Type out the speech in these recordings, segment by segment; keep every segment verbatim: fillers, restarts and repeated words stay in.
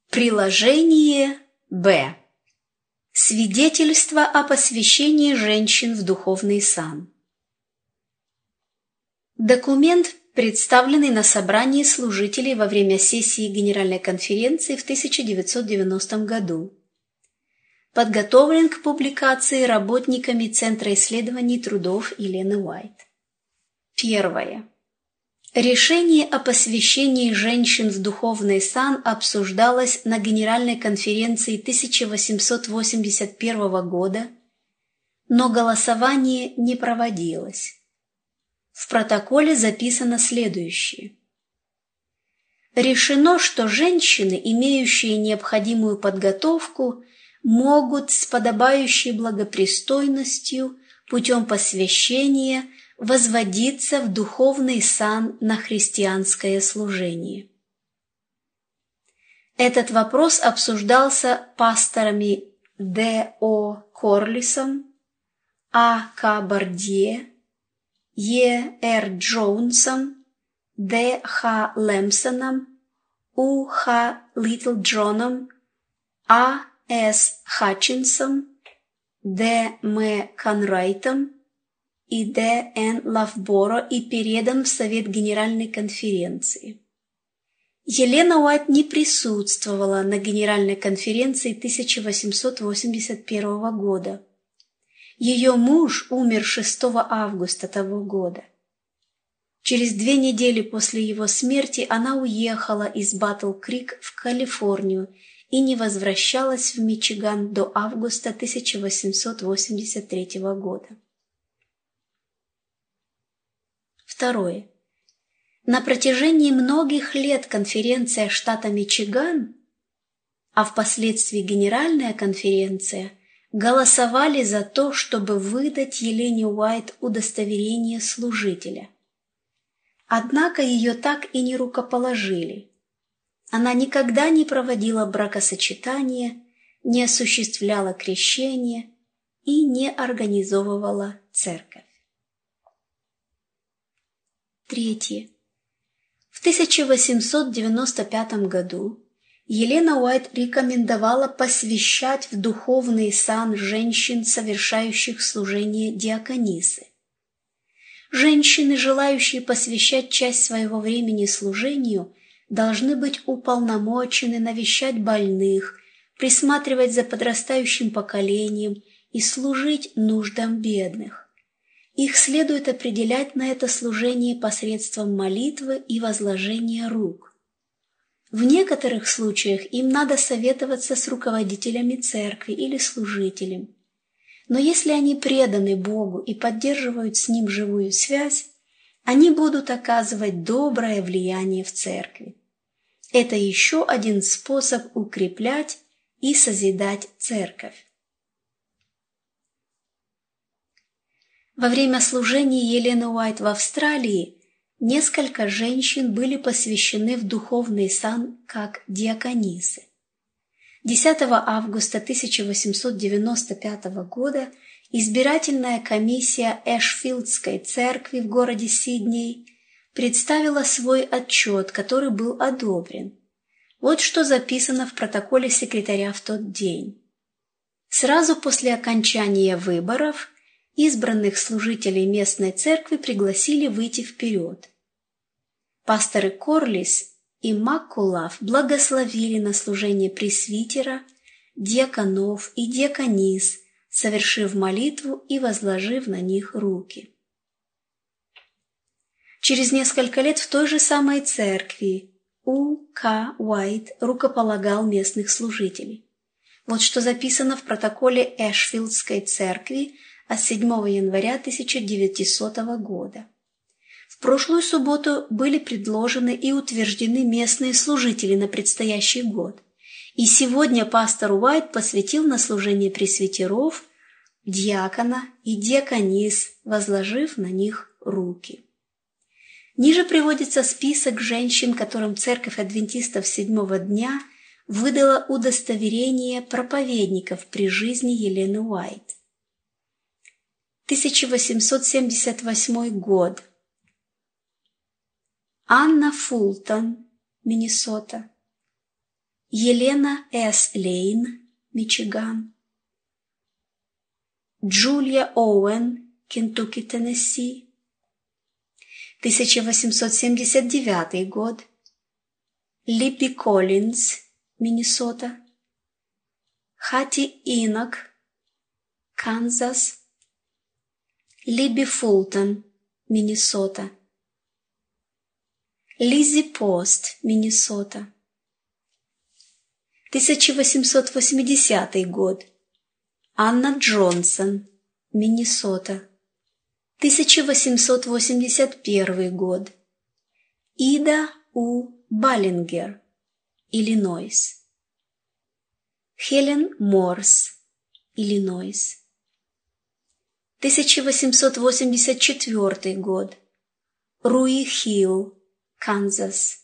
Приложение Б. Свидетельство о посвящении женщин в духовный сан. Документ, представленный на собрании служителей во время сессии Генеральной конференции в тысяча девятьсот девяностом году. Подготовлен к публикации работниками Центра исследований трудов Елены Уайт. Первое. Решение о посвящении женщин в духовный сан обсуждалось на Генеральной конференции тысяча восемьсот восемьдесят первого года, но голосование не проводилось. В протоколе записано следующее. Решено, что женщины, имеющие необходимую подготовку, могут с подобающей благопристойностью путем посвящения возводиться в духовный сан на христианское служение. Этот вопрос обсуждался пасторами Д О Корлисом, А К Бардье, Е Р Джонсом, Д Х Лэмпсоном, У Х Литлджоном, А С Хатчинсом, Д М Конрайтом и Д Н Лавборо и передан в Совет Генеральной конференции. Елена Уайт не присутствовала на Генеральной конференции тысяча восемьсот восемьдесят первого года. Ее муж умер шестого августа того года. Через две недели после его смерти она уехала из Батл-Крик в Калифорнию и не возвращалась в Мичиган до августа тысяча восемьсот восемьдесят третьего года. Второе. На протяжении многих лет конференция штата Мичиган, а впоследствии Генеральная конференция, голосовали за то, чтобы выдать Елене Уайт удостоверение служителя. Однако ее так и не рукоположили. Она никогда не проводила бракосочетание, не осуществляла крещение и не организовывала церковь. Третье. В тысяча восемьсот девяносто пятом году Елена Уайт рекомендовала посвящать в духовный сан женщин, совершающих служение диаконисы. Женщины, желающие посвящать часть своего времени служению, должны быть уполномочены навещать больных, присматривать за подрастающим поколением и служить нуждам бедных. Их следует определять на это служение посредством молитвы и возложения рук. В некоторых случаях им надо советоваться с руководителями церкви или служителем. Но если они преданы Богу и поддерживают с Ним живую связь, они будут оказывать доброе влияние в церкви. Это еще один способ укреплять и созидать церковь. Во время служения Елены Уайт в Австралии несколько женщин были посвящены в духовный сан как диаконисы. десятого августа тысяча восемьсот девяносто пятого года избирательная комиссия Эшфилдской церкви в городе Сидней представила свой отчет, который был одобрен. Вот что записано в протоколе секретаря в тот день. Сразу после окончания выборов избранных служителей местной церкви пригласили выйти вперед. Пасторы Корлис и Маккулав благословили на служение пресвитера, диаконов и диаконис, совершив молитву и возложив на них руки. Через несколько лет в той же самой церкви У К Уайт рукополагал местных служителей. Вот что записано в протоколе Эшфилдской церкви от седьмого января тысяча девятисотого года. В прошлую субботу были предложены и утверждены местные служители на предстоящий год, и сегодня пастор Уайт посвятил на служение пресвитеров, диакона и диаконис, возложив на них руки. Ниже приводится список женщин, которым Церковь адвентистов седьмого дня выдала удостоверение проповедников при жизни Елены Уайт. тысяча восемьсот семьдесят восьмой год. Анна Фултон, Миннесота. Елена С. Лейн, Мичиган. Джулия Оуэн, Кентукки, Теннесси. тысяча восемьсот семьдесят девятый год. Либби Коллинз, Миннесота. Хати Инок, Канзас. Либби Фултон, Миннесота. Лиззи Пост, Миннесота. тысяча восемьсот восьмидесятый год. Анна Джонсон, Миннесота. тысяча восемьсот восемьдесят первый год. Ида У. Баллингер, Иллинойс. Хелен Морс, Иллинойс. тысяча восемьсот восемьдесят четвёртый год. Руи Хилл, Канзас.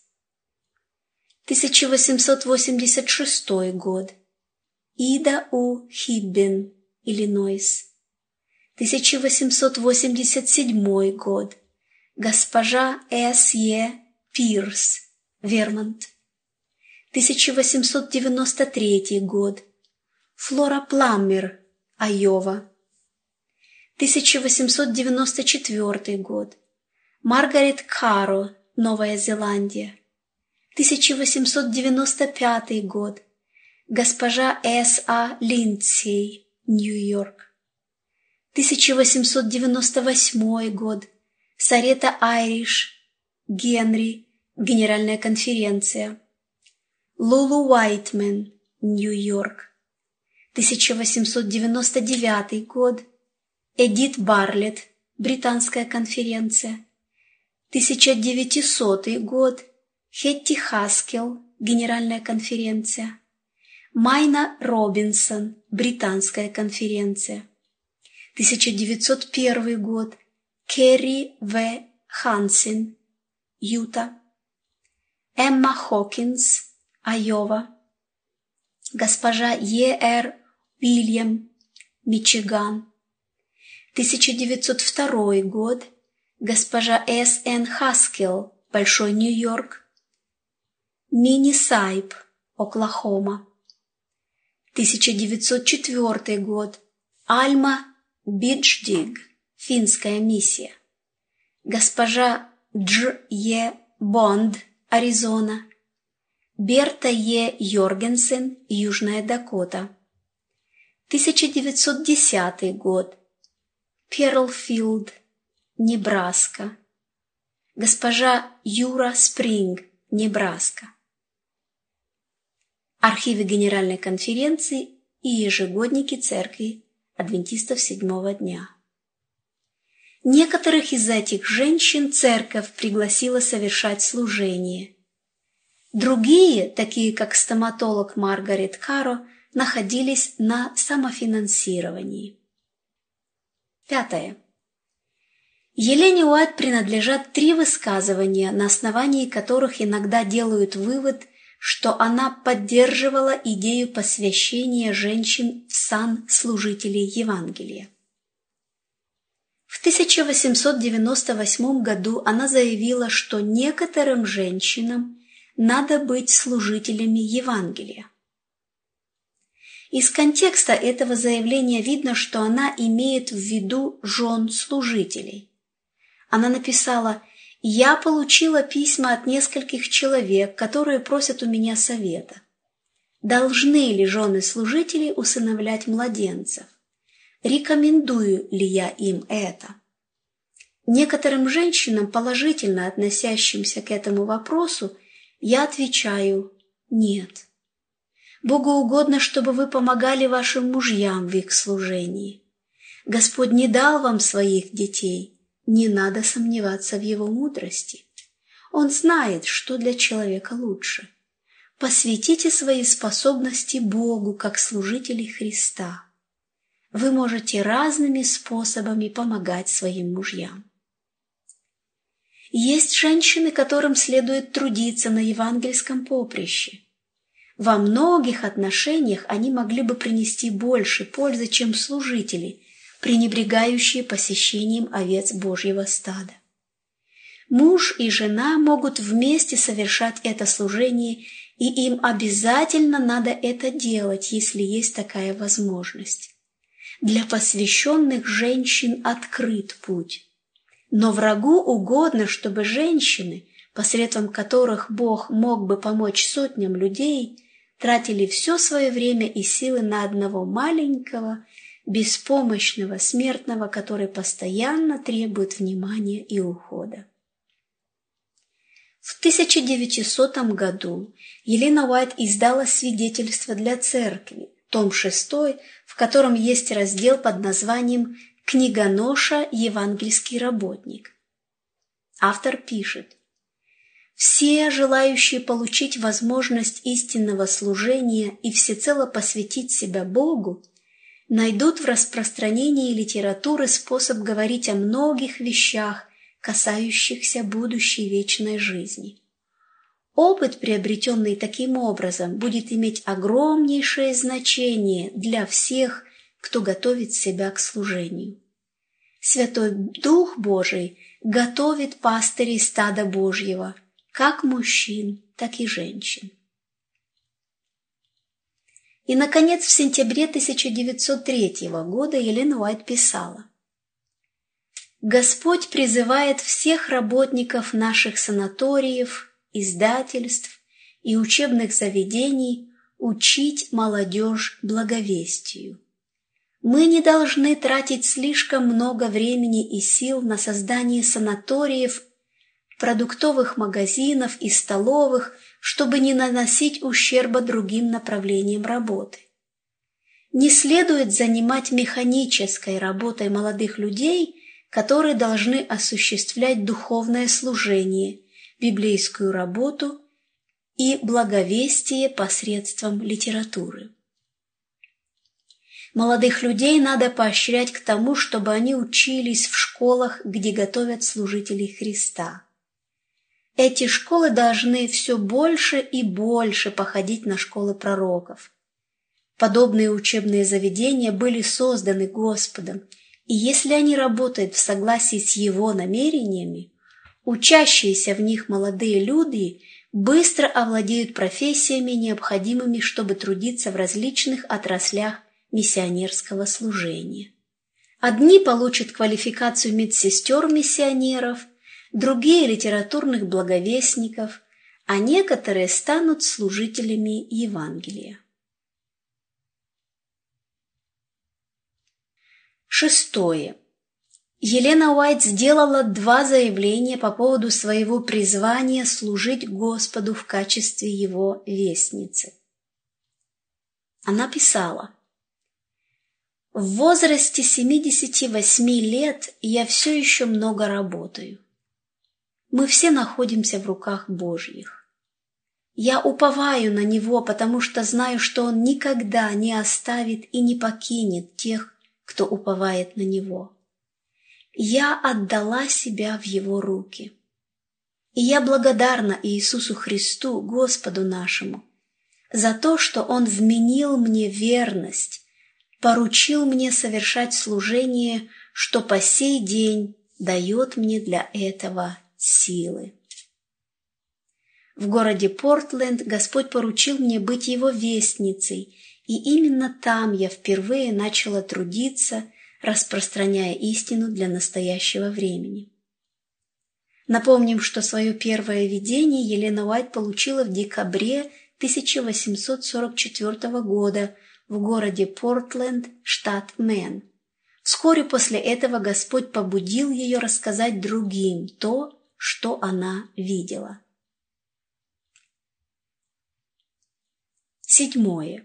тысяча восемьсот восемьдесят шестой год. Ида У. Хиббин, Иллинойс. тысяча восемьсот восемьдесят седьмой год. Госпожа С. Е. Пирс, Вермонт. тысяча восемьсот девяносто третий год. Флора Пламмер, Айова. тысяча восемьсот девяносто четвёртый год. Маргарет Каро, Новая Зеландия. тысяча восемьсот девяносто пятый год. Госпожа С. А. Линдсей, Нью-Йорк. тысяча восемьсот девяносто восьмой год. Сарета Айриш, Генри, Генеральная конференция. Лулу Уайтмен, Нью-Йорк. тысяча восемьсот девяносто девятый год. Эдит Барлетт, Британская конференция. тысяча девятисотый год. Хетти Хаскел, Генеральная конференция. Майна Робинсон, Британская конференция. тысяча девятьсот первый год. Керри В. Хансен, Юта. Эмма Хокинс, Айова. Госпожа Е. Р. Уильям, Мичиган. тысяча девятьсот второй год. Госпожа С. Н. Хаскел, Большой Нью-Йорк. Мини Сайп, Оклахома. тысяча девятьсот четвёртый год. Альма Бидждиг, Финская миссия. Госпожа Дж. Е. Бонд, Аризона. Берта Е. Йоргенсен, Южная Дакота. тысяча девятьсот десятый год. Перлфилд, Небраска. Госпожа Юра Спринг, Небраска. Архивы Генеральной конференции и ежегодники Церкви Адвентистов Седьмого дня. Некоторых из этих женщин Церковь пригласила совершать служение. Другие, такие как стоматолог Маргарет Каро, находились на самофинансировании. Пятое. Елене Уайт принадлежат три высказывания, на основании которых иногда делают вывод, что она поддерживала идею посвящения женщин в сан служителей Евангелия. В тысяча восемьсот девяносто восьмом году она заявила, что некоторым женщинам надо быть служителями Евангелия. Из контекста этого заявления видно, что она имеет в виду жен служителей. Она написала: «Я получила письма от нескольких человек, которые просят у меня совета. Должны ли жены служителей усыновлять младенцев? Рекомендую ли я им это?» Некоторым женщинам, положительно относящимся к этому вопросу, я отвечаю: «Нет. Богу угодно, чтобы вы помогали вашим мужьям в их служении. Господь не дал вам своих детей, не надо сомневаться в его мудрости. Он знает, что для человека лучше. Посвятите свои способности Богу, как служители Христа. Вы можете разными способами помогать своим мужьям». Есть женщины, которым следует трудиться на евангельском поприще. Во многих отношениях они могли бы принести больше пользы, чем служители, пренебрегающие посещением овец Божьего стада. Муж и жена могут вместе совершать это служение и им обязательно надо это делать, если есть такая возможность. Для посвященных женщин открыт путь. Но врагу угодно, чтобы женщины, посредством которых Бог мог бы помочь сотням людей, тратили все свое время и силы на одного маленького, беспомощного смертного, который постоянно требует внимания и ухода. В тысяча девятисотом году Елена Уайт издала свидетельство для церкви, том шестой, в котором есть раздел под названием «Книгоноша. Евангельский работник». Автор пишет: «Все, желающие получить возможность истинного служения и всецело посвятить себя Богу, найдут в распространении литературы способ говорить о многих вещах, касающихся будущей вечной жизни. Опыт, приобретенный таким образом, будет иметь огромнейшее значение для всех, кто готовит себя к служению. Святой Дух Божий готовит пастырей стада Божьего, как мужчин, так и женщин». И, наконец, в сентябре тысяча девятьсот третьего года Елена Уайт писала: «Господь призывает всех работников наших санаториев, издательств и учебных заведений учить молодежь благовестию. Мы не должны тратить слишком много времени и сил на создание санаториев, продуктовых магазинов и столовых, чтобы не наносить ущерба другим направлениям работы. Не следует занимать механической работой молодых людей, которые должны осуществлять духовное служение, библейскую работу и благовестие посредством литературы. Молодых людей надо поощрять к тому, чтобы они учились в школах, где готовят служителей Христа. Эти школы должны все больше и больше походить на школы пророков. Подобные учебные заведения были созданы Господом, и если они работают в согласии с Его намерениями, учащиеся в них молодые люди быстро овладеют профессиями, необходимыми, чтобы трудиться в различных отраслях миссионерского служения. Одни получат квалификацию медсестер-миссионеров, другие – литературных благовестников, а некоторые станут служителями Евангелия. Шестое. Елена Уайт сделала два заявления по поводу своего призвания служить Господу в качестве Его вестницы. Она писала: «В возрасте семидесяти восьми лет я все еще много работаю. Мы все находимся в руках Божьих. Я уповаю на Него, потому что знаю, что Он никогда не оставит и не покинет тех, кто уповает на Него. Я отдала себя в Его руки. И я благодарна Иисусу Христу, Господу нашему, за то, что Он вменил мне верность, поручил мне совершать служение, что по сей день дает мне для этого силы. В городе Портленд Господь поручил мне быть Его вестницей, и именно там я впервые начала трудиться, распространяя истину для настоящего времени». Напомним, что свое первое видение Елена Уайт получила в декабре тысяча восемьсот сорок четвёртого года в городе Портленд, штат Мэн. Вскоре после этого Господь побудил ее рассказать другим то, что она видела. Седьмое.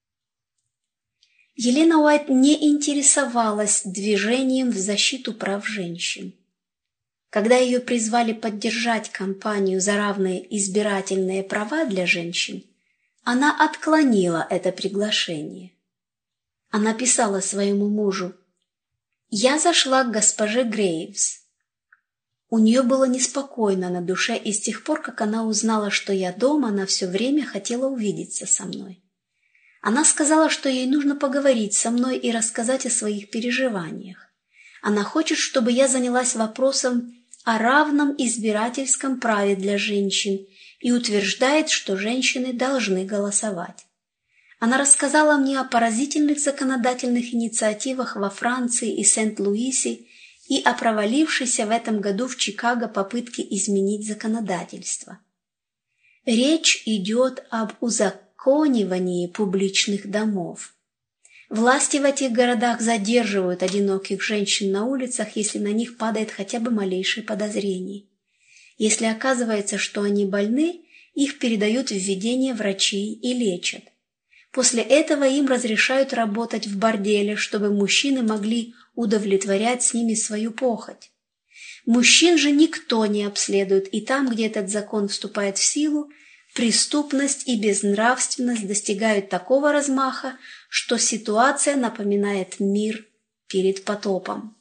Елена Уайт не интересовалась движением в защиту прав женщин. Когда ее призвали поддержать кампанию за равные избирательные права для женщин, она отклонила это приглашение. Она писала своему мужу: «Я зашла к госпоже Грейвс. У нее было неспокойно на душе, и с тех пор, как она узнала, что я дома, она все время хотела увидеться со мной. Она сказала, что ей нужно поговорить со мной и рассказать о своих переживаниях. Она хочет, чтобы я занялась вопросом о равном избирательском праве для женщин, и утверждает, что женщины должны голосовать. Она рассказала мне о поразительных законодательных инициативах во Франции и Сент-Луисе и о провалившейся в этом году в Чикаго попытке изменить законодательство. Речь идет об узаконивании публичных домов. Власти в этих городах задерживают одиноких женщин на улицах, если на них падает хотя бы малейшее подозрение. Если оказывается, что они больны, их передают в ведение врачей и лечат. После этого им разрешают работать в борделе, чтобы мужчины могли удовлетворять с ними свою похоть. Мужчин же никто не обследует, и там, где этот закон вступает в силу, преступность и безнравственность достигают такого размаха, что ситуация напоминает мир перед потопом.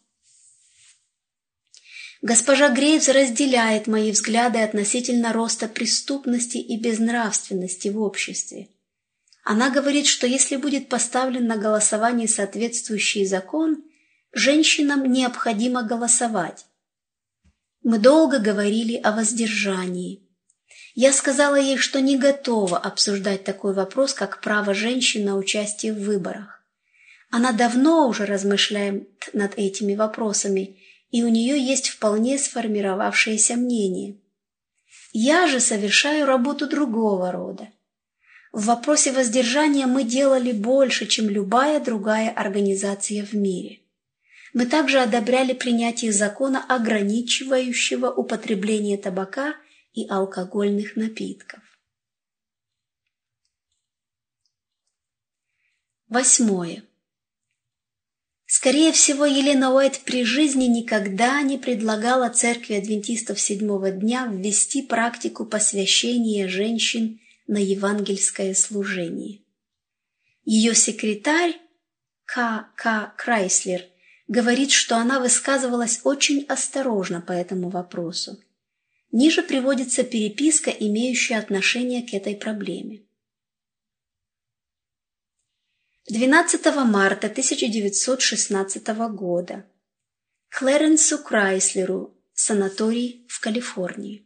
Госпожа Грейвс разделяет мои взгляды относительно роста преступности и безнравственности в обществе. Она говорит, что если будет поставлен на голосование соответствующий закон, женщинам необходимо голосовать. Мы долго говорили о воздержании. Я сказала ей, что не готова обсуждать такой вопрос, как право женщин на участие в выборах. Она давно уже размышляет над этими вопросами, и у нее есть вполне сформировавшееся мнение. Я же совершаю работу другого рода. В вопросе воздержания мы делали больше, чем любая другая организация в мире. Мы также одобряли принятие закона, ограничивающего употребление табака и алкогольных напитков. Восьмое. Скорее всего, Елена Уайт при жизни никогда не предлагала Церкви Адвентистов Седьмого дня ввести практику посвящения женщин на евангельское служение. Ее секретарь К. К. Крайслер говорит, что она высказывалась очень осторожно по этому вопросу. Ниже приводится переписка, имеющая отношение к этой проблеме. двенадцатого марта тысяча девятьсот шестнадцатого года. Клэренсу Крайслеру, санаторий в Калифорнии.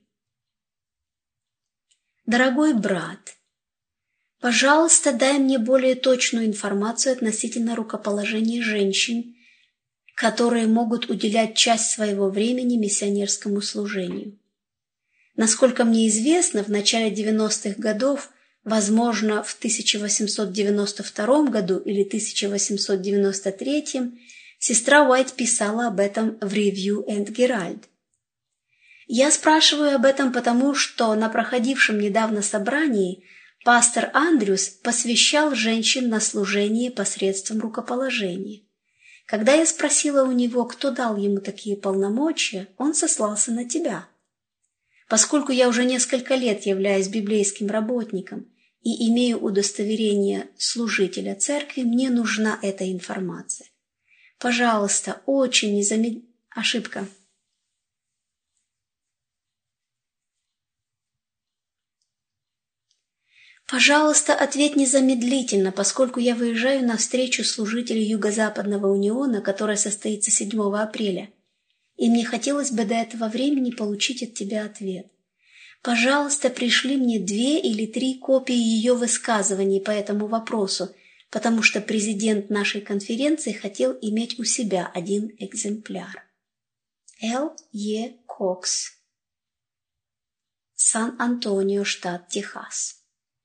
Дорогой брат, пожалуйста, дай мне более точную информацию относительно рукоположения женщин, которые могут уделять часть своего времени миссионерскому служению. Насколько мне известно, в начале девяностых годов, возможно, в тысяча восемьсот девяносто втором году или тысяча восемьсот девяносто третьем, сестра Уайт писала об этом в Review and Herald. Я спрашиваю об этом потому, что на проходившем недавно собрании пастор Андрюс посвящал женщин на служение посредством рукоположения. Когда я спросила у него, кто дал ему такие полномочия, он сослался на тебя. Поскольку я уже несколько лет являюсь библейским работником и имею удостоверение служителя церкви, мне нужна эта информация. Пожалуйста, очень незамедлительно... Ошибка. Пожалуйста, ответь незамедлительно, поскольку я выезжаю на встречу служителей Юго-Западного униона, которая состоится седьмого апреля, и мне хотелось бы до этого времени получить от тебя ответ. Пожалуйста, пришли мне две или три копии ее высказываний по этому вопросу, потому что президент нашей конференции хотел иметь у себя один экземпляр. Л. Е. Кокс, Сан-Антонио, штат Техас.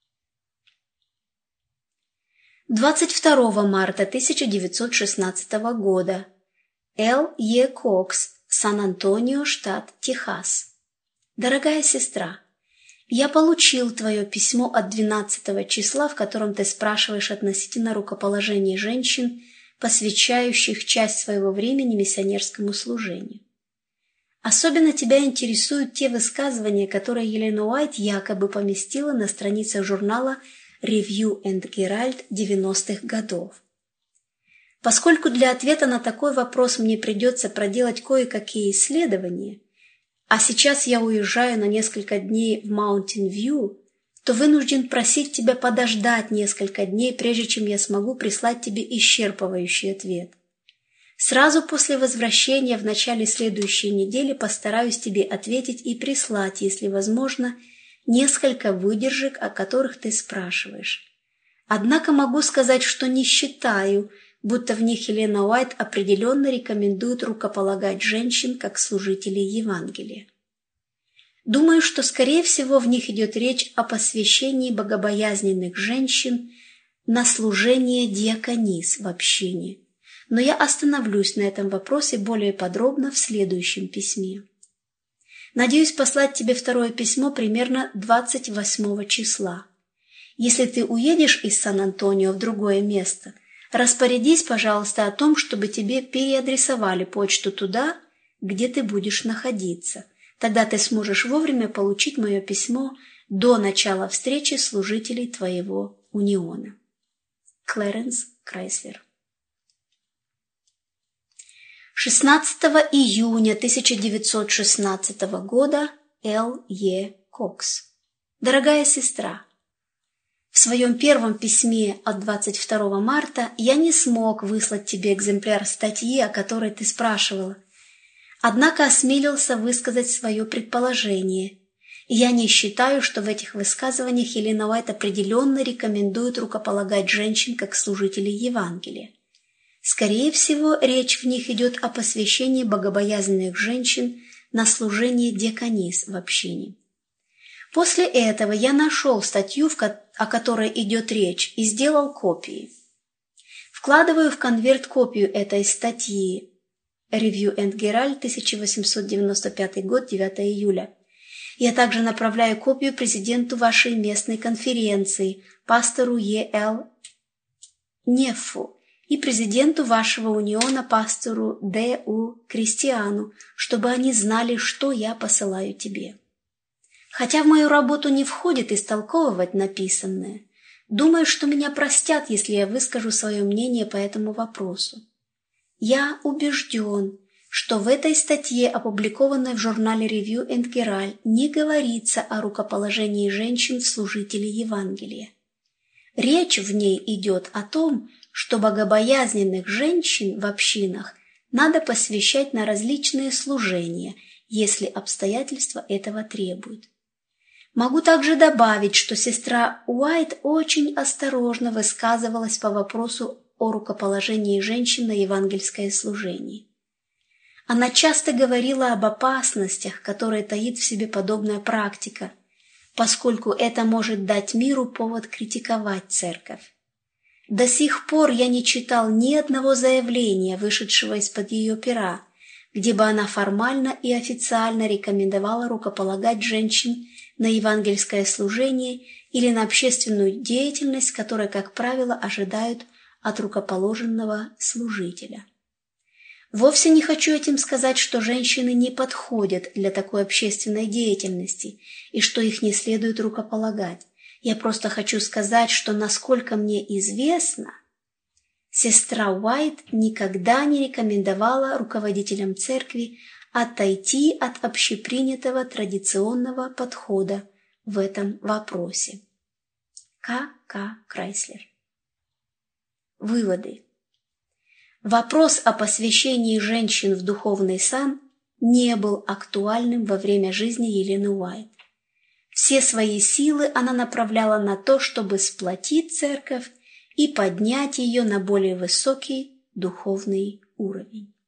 двадцать второго марта тысяча девятьсот шестнадцатого года. Л. Е. Кокс, Сан-Антонио, штат Техас. Дорогая сестра, я получил твое письмо от двенадцатого числа, в котором ты спрашиваешь относительно рукоположения женщин, посвящающих часть своего времени миссионерскому служению. Особенно тебя интересуют те высказывания, которые Елена Уайт якобы поместила на страницах журнала Review and Herald девяностых годов. Поскольку для ответа на такой вопрос мне придется проделать кое-какие исследования, а сейчас я уезжаю на несколько дней в Mountain View, то вынужден просить тебя подождать несколько дней, прежде чем я смогу прислать тебе исчерпывающий ответ. Сразу после возвращения в начале следующей недели постараюсь тебе ответить и прислать, если возможно, несколько выдержек, о которых ты спрашиваешь. Однако могу сказать, что не считаю, будто в них Елена Уайт определенно рекомендует рукополагать женщин как служителей Евангелия. Думаю, что, скорее всего, в них идет речь о посвящении богобоязненных женщин на служение диаконис в общине, но я остановлюсь на этом вопросе более подробно в следующем письме. Надеюсь послать тебе второе письмо примерно двадцать восьмого числа. Если ты уедешь из Сан-Антонио в другое место, распорядись, пожалуйста, о том, чтобы тебе переадресовали почту туда, где ты будешь находиться. Тогда ты сможешь вовремя получить мое письмо до начала встречи служителей твоего униона. Клэренс Крайслер. шестнадцатого июня тысяча девятьсот шестнадцатого года Л. Е. Кокс. Дорогая сестра, в своем первом письме от двадцать второго марта я не смог выслать тебе экземпляр статьи, о которой ты спрашивала, однако осмелился высказать свое предположение. Я не считаю, что в этих высказываниях Елена Уайт определенно рекомендует рукополагать женщин как служителей Евангелия. Скорее всего, речь в них идет о посвящении богобоязненных женщин на служение диаконис в общине. После этого я нашел статью, о которой идет речь, и сделал копии. Вкладываю в конверт копию этой статьи Review and Herald, тысяча восемьсот девяносто пятый год, девятого июля. Я также направляю копию президенту вашей местной конференции, пастору Е. Л. Неффу, и президенту вашего униона, пастору Д. У. Кристиану, чтобы они знали, что я посылаю тебе. Хотя в мою работу не входит истолковывать написанное, думаю, что меня простят, если я выскажу свое мнение по этому вопросу. Я убежден, что в этой статье, опубликованной в журнале Review and Herald, не говорится о рукоположении женщин в служители Евангелия. Речь в ней идет о том, что богобоязненных женщин в общинах надо посвящать на различные служения, если обстоятельства этого требуют. Могу также добавить, что сестра Уайт очень осторожно высказывалась по вопросу о рукоположении женщин на евангельское служение. Она часто говорила об опасностях, которые таит в себе подобная практика, поскольку это может дать миру повод критиковать церковь. До сих пор я не читал ни одного заявления, вышедшего из-под ее пера, где бы она формально и официально рекомендовала рукополагать женщин на евангельское служение или на общественную деятельность, которой, как правило, ожидают от рукоположенного служителя. Вовсе не хочу этим сказать, что женщины не подходят для такой общественной деятельности и что их не следует рукополагать. Я просто хочу сказать, что, насколько мне известно, сестра Уайт никогда не рекомендовала руководителям церкви отойти от общепринятого традиционного подхода в этом вопросе. К. К. Крайслер. Выводы. Вопрос о посвящении женщин в духовный сан не был актуальным во время жизни Елены Уайт. Все свои силы она направляла на то, чтобы сплотить церковь и поднять ее на более высокий духовный уровень.